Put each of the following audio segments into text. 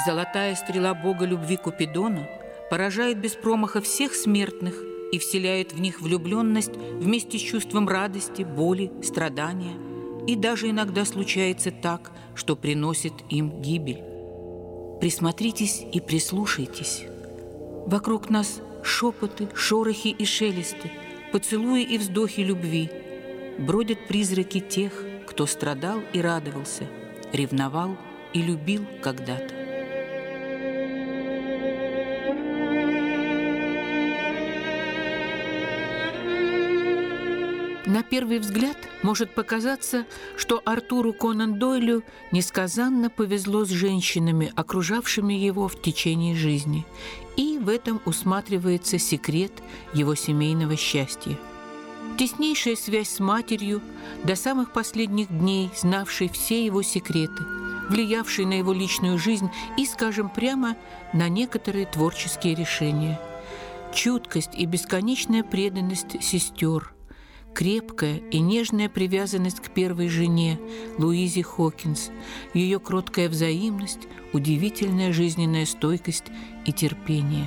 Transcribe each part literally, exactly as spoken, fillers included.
Золотая стрела бога любви Купидона поражает без промаха всех смертных и вселяет в них влюбленность вместе с чувством радости, боли, страдания. И даже иногда случается так, что приносит им гибель. Присмотритесь и прислушайтесь. Вокруг нас шепоты, шорохи и шелесты, поцелуи и вздохи любви. Бродят призраки тех, кто страдал и радовался, ревновал и любил когда-то. На первый взгляд может показаться, что Артуру Конан Дойлю несказанно повезло с женщинами, окружавшими его в течение жизни, и в этом усматривается секрет его семейного счастья. Теснейшая связь с матерью, до самых последних дней знавшей все его секреты, влиявшей на его личную жизнь и, скажем прямо, на некоторые творческие решения. Чуткость и бесконечная преданность сестер, крепкая и нежная привязанность к первой жене, Луизе Хокинс, ее кроткая взаимность, удивительная жизненная стойкость и терпение.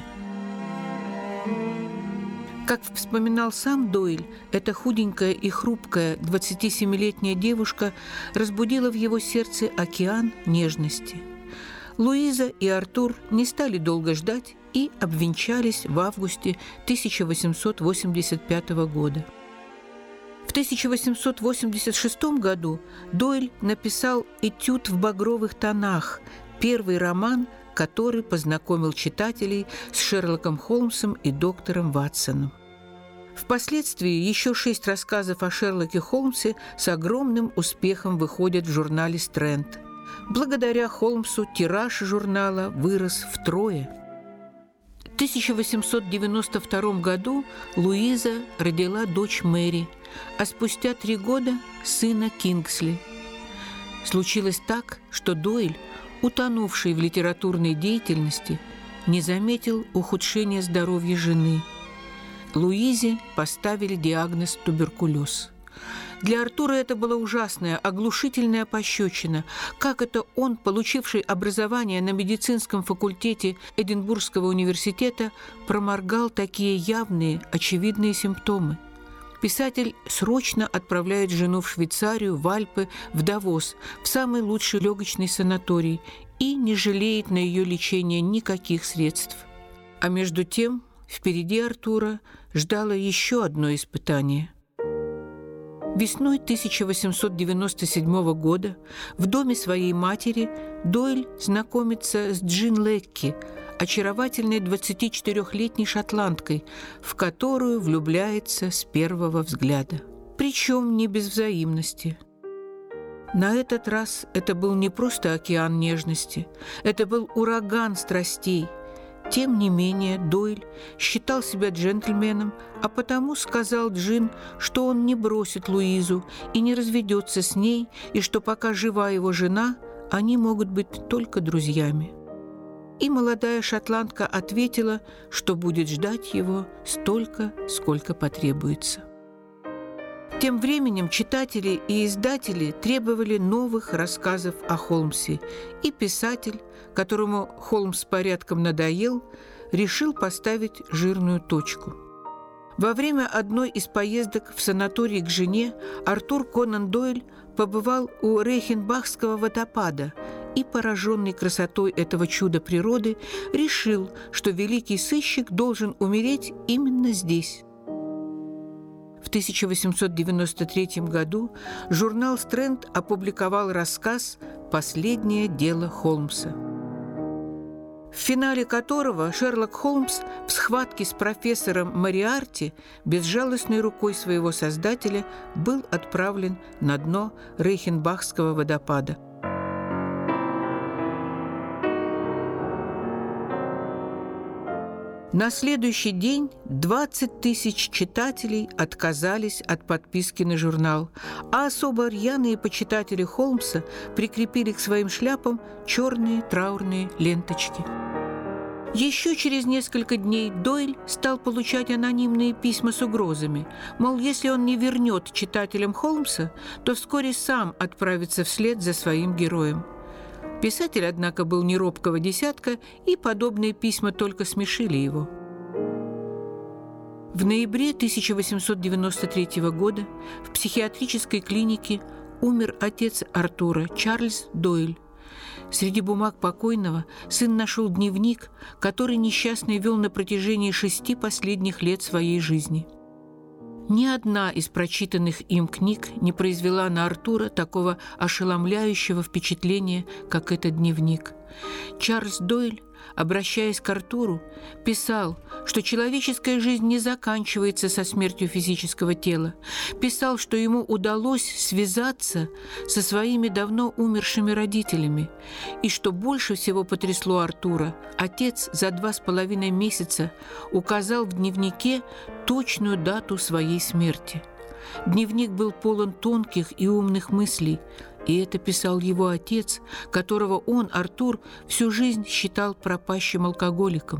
Как вспоминал сам Дойль, эта худенькая и хрупкая двадцатисемилетняя девушка разбудила в его сердце океан нежности. Луиза и Артур не стали долго ждать и обвенчались в августе тысяча восемьсот восемьдесят пятого года. В тысяча восемьсот восемьдесят шестом году Дойль написал «Этюд в багровых тонах», первый роман, который познакомил читателей с Шерлоком Холмсом и доктором Ватсоном. Впоследствии еще шесть рассказов о Шерлоке Холмсе с огромным успехом выходят в журнале «Стрэнд». Благодаря Холмсу тираж журнала вырос втрое. В тысяча восемьсот девяносто втором году Луиза родила дочь Мэри, а спустя три года – сына Кингсли. Случилось так, что Дойль, утонувший в литературной деятельности, не заметил ухудшения здоровья жены. Луизе поставили диагноз туберкулез. Для Артура это была ужасная, оглушительная пощечина. Как это он, получивший образование на медицинском факультете Эдинбургского университета, проморгал такие явные, очевидные симптомы? Писатель срочно отправляет жену в Швейцарию, в Альпы, в Давос, в самый лучший легочный санаторий и не жалеет на ее лечение никаких средств. А между тем впереди Артура ждало еще одно испытание. Весной тысяча восемьсот девяносто седьмого года в доме своей матери Дойль знакомится с Джин Лекки, очаровательной двадцатичетырёхлетней шотландкой, в которую влюбляется с первого взгляда. Причем не без взаимности. На этот раз это был не просто океан нежности, это был ураган страстей. Тем не менее, Дойль считал себя джентльменом, а потому сказал Джин, что он не бросит Луизу и не разведется с ней, и что пока жива его жена, они могут быть только друзьями. И молодая шотландка ответила, что будет ждать его столько, сколько потребуется. Тем временем читатели и издатели требовали новых рассказов о Холмсе, и писатель, которому Холмс порядком надоел, решил поставить жирную точку. Во время одной из поездок в санаторий к жене Артур Конан Дойль побывал у Рейхенбахского водопада и, пораженный красотой этого чуда природы, решил, что великий сыщик должен умереть именно здесь. В тысяча восемьсот девяносто третьем году журнал «Стрэнд» опубликовал рассказ «Последнее дело Холмса», в финале которого Шерлок Холмс в схватке с профессором Мориарти безжалостной рукой своего создателя был отправлен на дно Рейхенбахского водопада. На следующий день двадцать тысяч читателей отказались от подписки на журнал, а особо рьяные почитатели Холмса прикрепили к своим шляпам черные траурные ленточки. Еще через несколько дней Дойль стал получать анонимные письма с угрозами, мол, если он не вернет читателям Холмса, то вскоре сам отправится вслед за своим героем. Писатель, однако, был не робкого десятка, и подобные письма только смешили его. В ноябре тысяча восемьсот девяносто третьего года в психиатрической клинике умер отец Артура, Чарльз Дойль. Среди бумаг покойного сын нашел дневник, который несчастный вел на протяжении шести последних лет своей жизни. Ни одна из прочитанных им книг не произвела на Артура такого ошеломляющего впечатления, как этот дневник. Чарльз Дойль, обращаясь к Артуру, писал, что человеческая жизнь не заканчивается со смертью физического тела. Писал, что ему удалось связаться со своими давно умершими родителями, и что больше всего потрясло Артура, отец за два с половиной месяца указал в дневнике точную дату своей смерти. Дневник был полон тонких и умных мыслей, и это писал его отец, которого он, Артур, всю жизнь считал пропащим алкоголиком.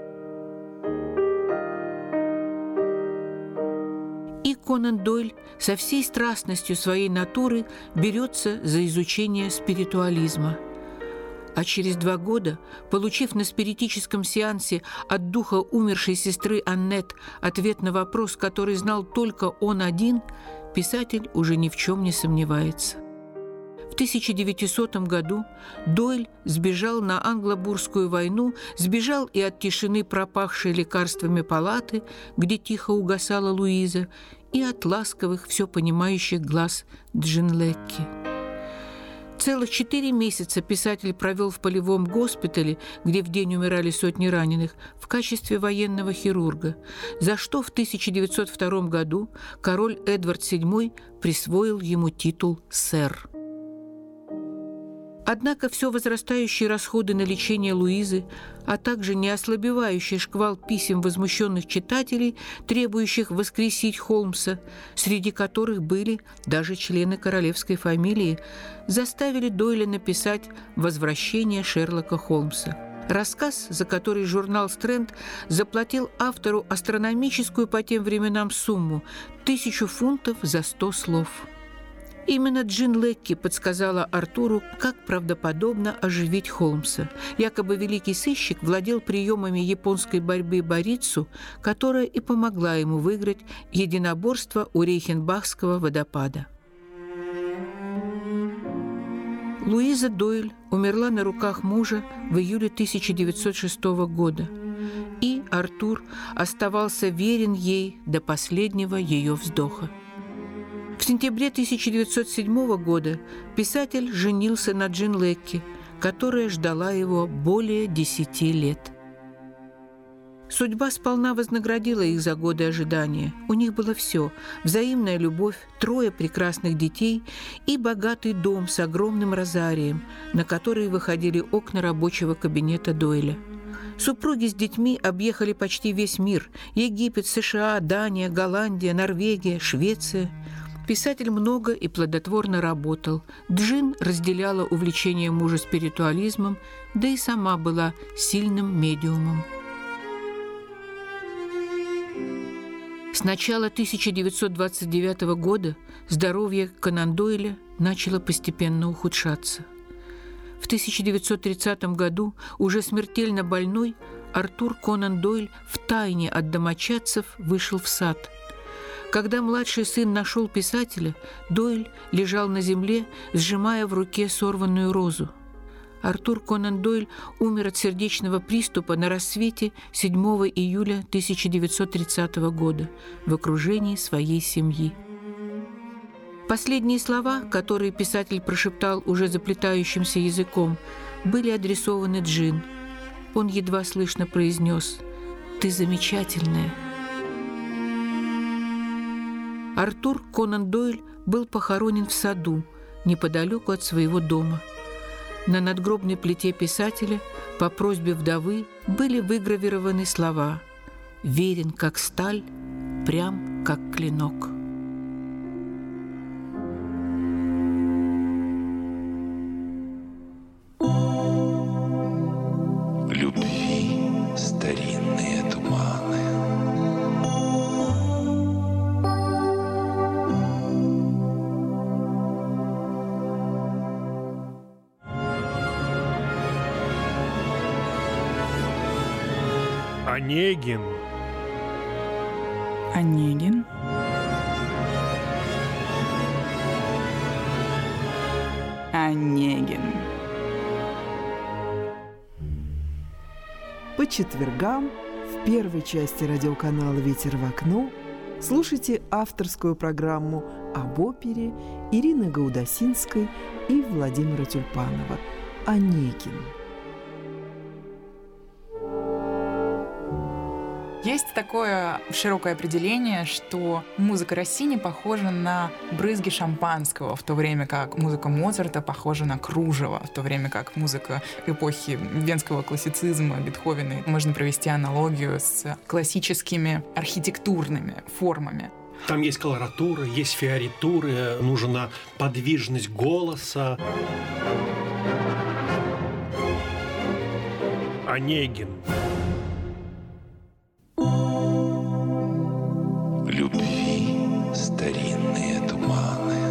И Конан Дойль со всей страстностью своей натуры берется за изучение спиритуализма. А через два года, получив на спиритическом сеансе от духа умершей сестры Аннет ответ на вопрос, который знал только он один, писатель уже ни в чем не сомневается. В тысяча девятисотом году Дойль сбежал на англо-бурскую войну, сбежал и от тишины пропахшей лекарствами палаты, где тихо угасала Луиза, и от ласковых, все понимающих глаз Джин Лекки. Целых четыре месяца писатель провел в полевом госпитале, где в день умирали сотни раненых, в качестве военного хирурга, за что в тысяча девятьсот втором году король Эдвард седьмой присвоил ему титул «сэр». Однако все возрастающие расходы на лечение Луизы, а также неослабевающий шквал писем возмущенных читателей, требующих воскресить Холмса, среди которых были даже члены королевской фамилии, заставили Дойля написать «Возвращение Шерлока Холмса». Рассказ, за который журнал «Стрэнд» заплатил автору астрономическую по тем временам сумму – тысячу фунтов за сто слов. Именно Джин Лекки подсказала Артуру, как правдоподобно оживить Холмса. Якобы великий сыщик владел приемами японской борьбы борицу, которая и помогла ему выиграть единоборство у Рейхенбахского водопада. Луиза Дойль умерла на руках мужа в июле тысяча девятьсот шестого года, и Артур оставался верен ей до последнего ее вздоха. В сентябре тысяча девятьсот седьмого года писатель женился на Джин Лекки, которая ждала его более десяти лет. Судьба сполна вознаградила их за годы ожидания. У них было все – взаимная любовь, трое прекрасных детей и богатый дом с огромным розарием, на который выходили окна рабочего кабинета Дойля. Супруги с детьми объехали почти весь мир – Египет, США, Дания, Голландия, Норвегия, Швеция. Писатель много и плодотворно работал. Джин разделяла увлечение мужа спиритуализмом, да и сама была сильным медиумом. С начала тысяча девятьсот двадцать девятого года здоровье Конан Дойля начало постепенно ухудшаться. В тысяча девятьсот тридцатом году, уже смертельно больной, Артур Конан Дойль втайне от домочадцев вышел в сад. Когда младший сын нашел писателя, Дойль лежал на земле, сжимая в руке сорванную розу. Артур Конан Дойль умер от сердечного приступа на рассвете седьмого июля тысяча девятьсот тридцатого года в окружении своей семьи. Последние слова, которые писатель прошептал уже заплетающимся языком, были адресованы Джин. Он едва слышно произнес: «Ты замечательная». Артур Конан Дойль был похоронен в саду, неподалеку от своего дома. На надгробной плите писателя по просьбе вдовы были выгравированы слова: «Верен, как сталь, прям, как клинок». Любви старинные туманы. Онегин. Онегин. Онегин. По четвергам в первой части радиоканала «Ветер в окно» слушайте авторскую программу об опере Ирины Гаудасинской и Владимира Тюльпанова «Онегин». Есть такое широкое определение, что музыка Россини похожа на брызги шампанского, в то время как музыка Моцарта похожа на кружево, в то время как музыка эпохи венского классицизма, Бетховена. Можно провести аналогию с классическими архитектурными формами. Там есть колоратура, есть фиоритуры, нужна подвижность голоса. Онегин. Любви старинные туманы.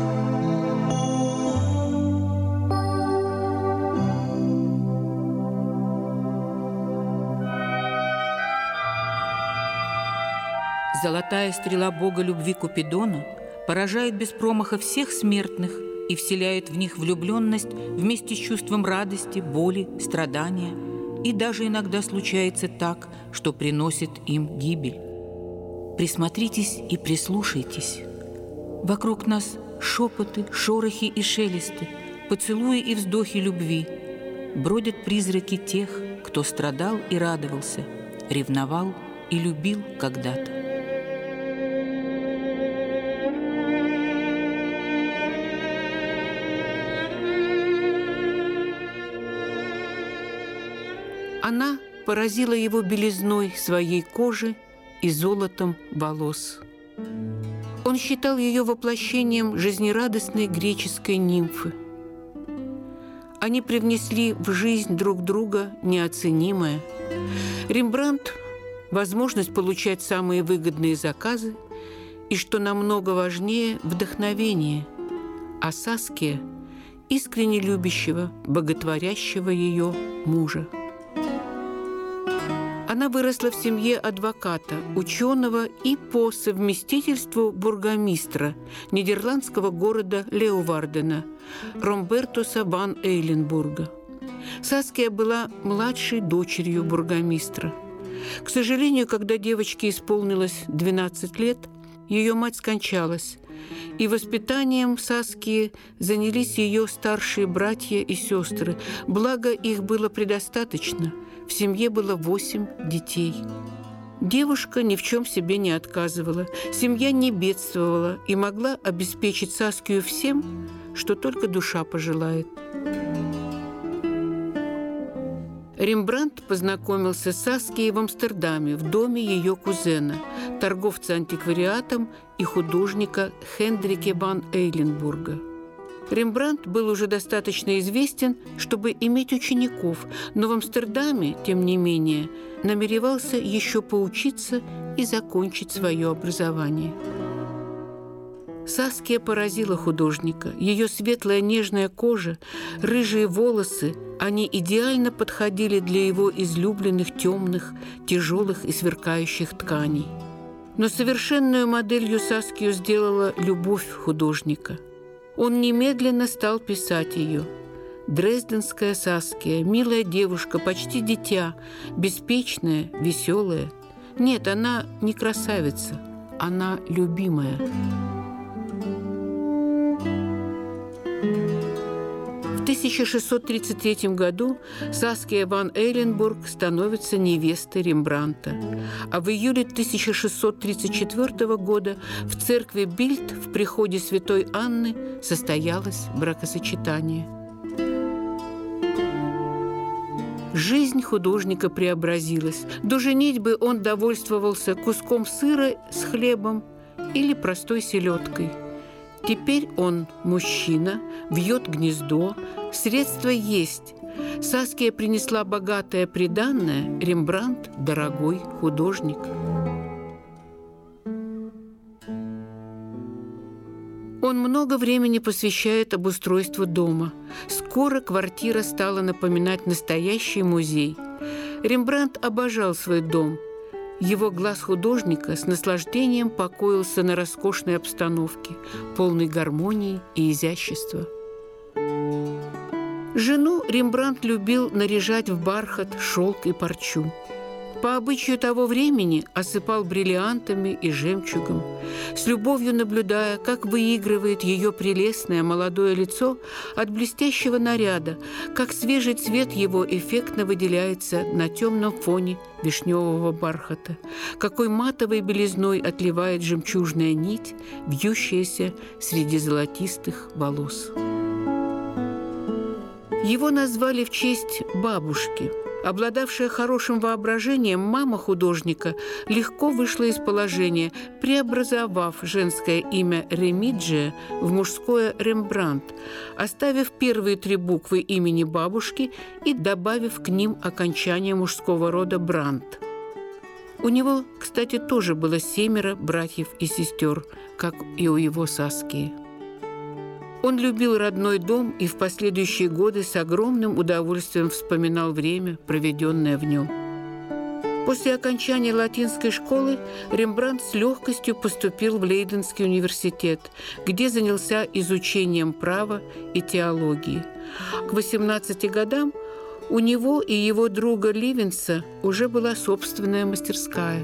Золотая стрела бога любви Купидона поражает без промаха всех смертных и вселяет в них влюбленность вместе с чувством радости, боли, страдания, и даже иногда случается так, что приносит им гибель. Присмотритесь и прислушайтесь. Вокруг нас шепоты, шорохи и шелесты, поцелуи и вздохи любви. Бродят призраки тех, кто страдал и радовался, ревновал и любил когда-то. Она поразила его белизной своей кожи и золотом волос. Он считал ее воплощением жизнерадостной греческой нимфы. Они привнесли в жизнь друг друга неоценимое. Рембрандт – возможность получать самые выгодные заказы и, что намного важнее, вдохновение, а Саския – искренне любящего, боготворящего ее мужа. Она выросла в семье адвоката, ученого и по совместительству бургомистра нидерландского города Леeuwardена Ромбертуса ван Эйленбурга. Саския была младшей дочерью бургомистра. К сожалению, когда девочке исполнилось двенадцать лет, ее мать скончалась, и воспитанием Саскии занялись ее старшие братья и сестры, благо их было предостаточно. В семье было восемь детей. Девушка ни в чем себе не отказывала, семья не бедствовала и могла обеспечить Саскию всем, что только душа пожелает. Рембрандт познакомился с Саскией в Амстердаме в доме ее кузена, торговца антиквариатом и художника Хендрике ван Эйленбурга. Рембрандт был уже достаточно известен, чтобы иметь учеников, но в Амстердаме, тем не менее, намеревался еще поучиться и закончить свое образование. Саския поразила художника. Ее светлая нежная кожа, рыжие волосы, они идеально подходили для его излюбленных темных, тяжелых и сверкающих тканей. Но совершенную моделью Саскию сделала любовь художника. Он немедленно стал писать ее. Дрезденская Саския, милая девушка, почти дитя, беспечная, веселая. Нет, она не красавица, она любимая. В тысяча шестьсот тридцать третьем году Саския ван Эйленбург становится невестой Рембрандта, а в июле тысяча шестьсот тридцать четвёртого года в церкви Бильд в приходе святой Анны состоялось бракосочетание. Жизнь художника преобразилась. До женитьбы он довольствовался куском сыра с хлебом или простой селедкой. Теперь он мужчина, вьет гнездо, средства есть. Саския принесла богатое приданное, Рембрандт – дорогой художник. Он много времени посвящает обустройству дома. Скоро квартира стала напоминать настоящий музей. Рембрандт обожал свой дом. Его глаз художника с наслаждением покоился на роскошной обстановке, полной гармонии и изящества. Жену Рембрандт любил наряжать в бархат, шелк и парчу. По обычаю того времени осыпал бриллиантами и жемчугом, с любовью наблюдая, как выигрывает ее прелестное молодое лицо от блестящего наряда, как свежий цвет его эффектно выделяется на темном фоне вишневого бархата, какой матовой белизной отливает жемчужная нить, вьющаяся среди золотистых волос. Его назвали в честь бабушки. Обладавшая хорошим воображением, мама художника легко вышла из положения, преобразовав женское имя Ремиджия в мужское Рембрандт, оставив первые три буквы имени бабушки и добавив к ним окончание мужского рода Брандт. У него, кстати, тоже было семеро братьев и сестер, как и у его Саскии. Он любил родной дом и в последующие годы с огромным удовольствием вспоминал время, проведенное в нем. После окончания латинской школы Рембрандт с легкостью поступил в Лейденский университет, где занялся изучением права и теологии. К восемнадцати годам у него и его друга Ливенса уже была собственная мастерская.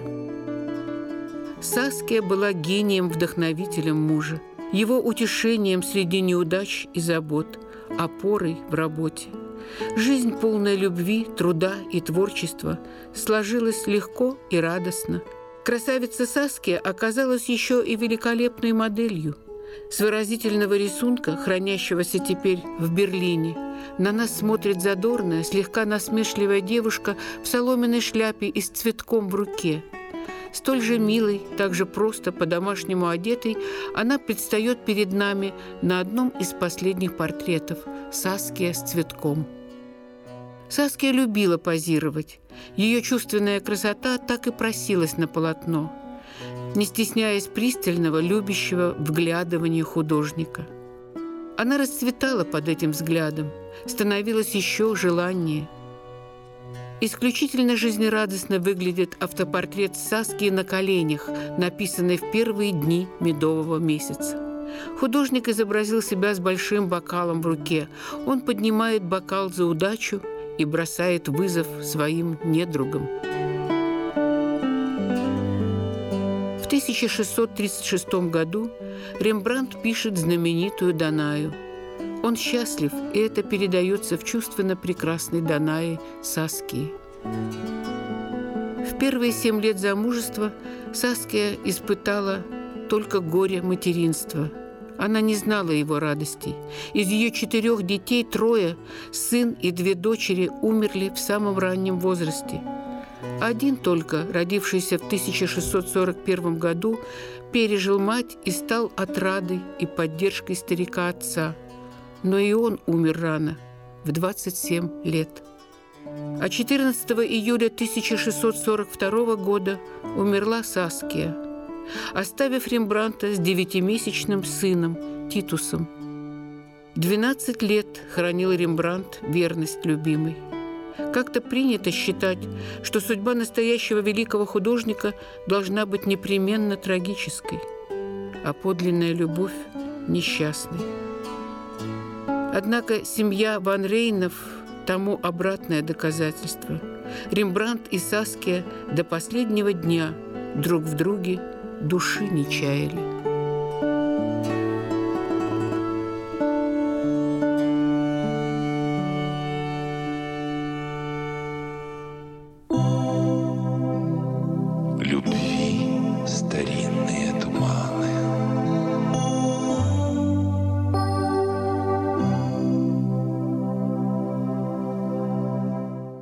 Саския была гением-вдохновителем мужа, его утешением среди неудач и забот, опорой в работе. Жизнь, полная любви, труда и творчества, сложилась легко и радостно. Красавица Саския оказалась еще и великолепной моделью. С выразительного рисунка, хранящегося теперь в Берлине, на нас смотрит задорная, слегка насмешливая девушка в соломенной шляпе и с цветком в руке. Столь же милой, так же просто, по-домашнему одетой, она предстает перед нами на одном из последних портретов – Саския с цветком. Саския любила позировать. Ее чувственная красота так и просилась на полотно, не стесняясь пристального, любящего вглядывания художника. Она расцветала под этим взглядом, становилась еще желаннее. Исключительно жизнерадостно выглядит автопортрет Саскии на коленях, написанный в первые дни медового месяца. Художник изобразил себя с большим бокалом в руке. Он поднимает бокал за удачу и бросает вызов своим недругам. В тысяча шестьсот тридцать шестом году Рембрандт пишет знаменитую «Данаю». Он счастлив, и это передается в чувственно прекрасной Данае Саскии. В первые семь лет замужества Саския испытала только горе материнства. Она не знала его радостей. Из ее четырех детей трое, сын и две дочери, умерли в самом раннем возрасте. Один только, родившийся в тысяча шестьсот сорок первом году, пережил мать и стал отрадой и поддержкой старика-отца. Но и он умер рано, в двадцать семь лет. А четырнадцатого июля тысяча шестьсот сорок второго года умерла Саския, оставив Рембрандта с девятимесячным сыном Титусом. Двенадцать лет хранил Рембрандт верность любимой. Как-то принято считать, что судьба настоящего великого художника должна быть непременно трагической, а подлинная любовь – несчастной. Однако семья Ван Рейнов тому обратное доказательство. Рембрандт и Саския до последнего дня друг в друге души не чаяли.